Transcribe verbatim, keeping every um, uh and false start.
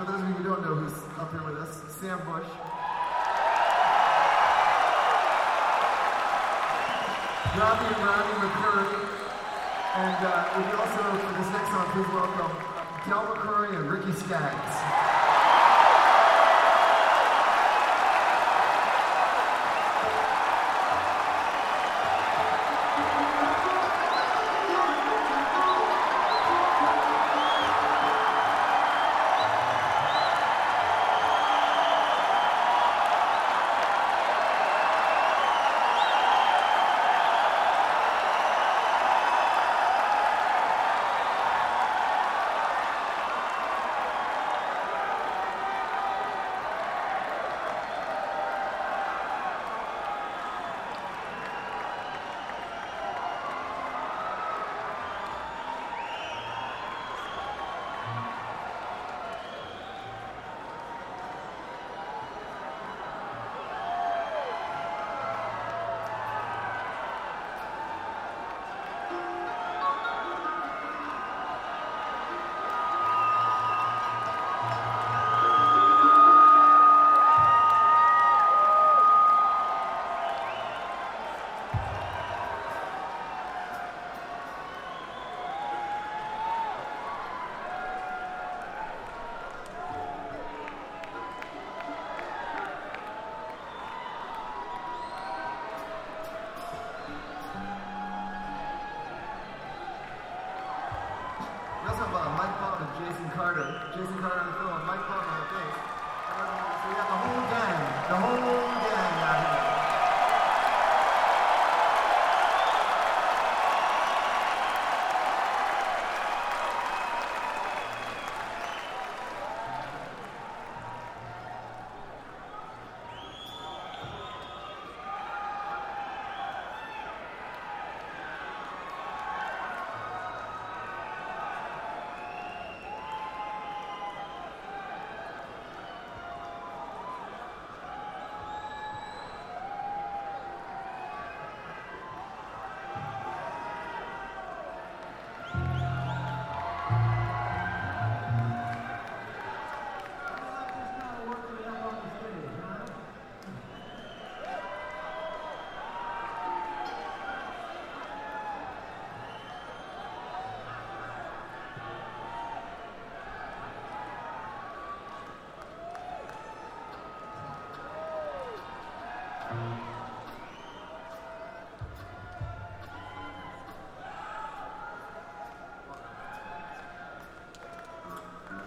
for those of you who don't know who's up here with us, Sam Bush. Robbie and Ronnie McCurry. And uh, we also, for this next song, please welcome Del McCurry and Ricky Skaggs.